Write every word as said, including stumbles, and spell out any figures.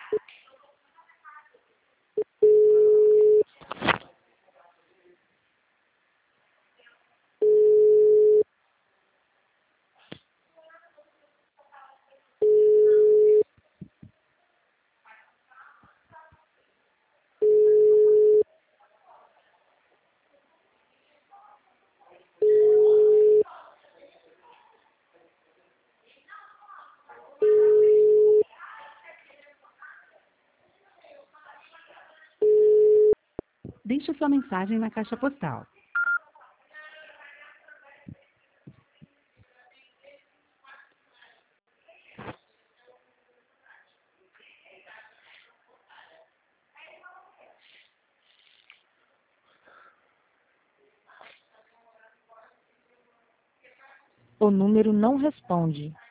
Deixe sua mensagem na caixa postal. O número não responde.